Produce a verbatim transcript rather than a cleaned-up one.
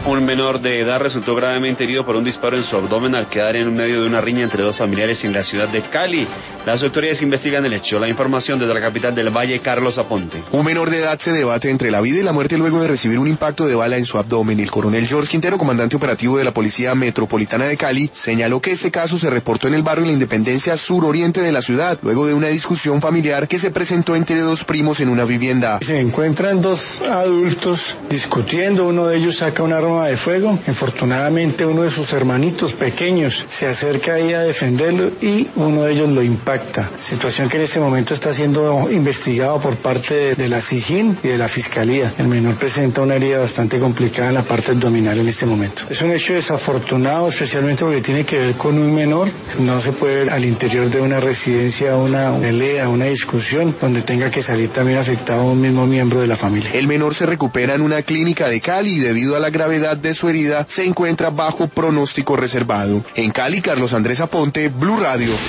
Un menor de edad resultó gravemente herido por un disparo en su abdomen al quedar en medio de una riña entre dos familiares en la ciudad de Cali. Las autoridades investigan el hecho. La información desde la capital del Valle, Carlos Aponte. Un menor de edad se debate entre la vida y la muerte luego de recibir un impacto de bala en su abdomen. El coronel George Quintero, comandante operativo de la Policía Metropolitana de Cali, señaló que este caso se reportó en el barrio La Independencia suroriente de la ciudad, luego de una discusión familiar que se presentó entre dos primos en una vivienda. Se encuentran dos adultos discutiendo, uno de ellos saca un arma de fuego. Infortunadamente uno de sus hermanitos pequeños se acerca ahí a defenderlo y uno de ellos lo impacta. Situación que en este momento está siendo investigado por parte de, de la SIJIN y de la Fiscalía. El menor presenta una herida bastante complicada en la parte abdominal en este momento. Es un hecho desafortunado, especialmente porque tiene que ver con un menor. No se puede ver al interior de una residencia una pelea, una discusión donde tenga que salir también afectado un mismo miembro de la familia. El menor se recupera en una clínica de Cali y debido a la gravedad de su herida se encuentra bajo pronóstico reservado. En Cali, Carlos Andrés Aponte, Blue Radio.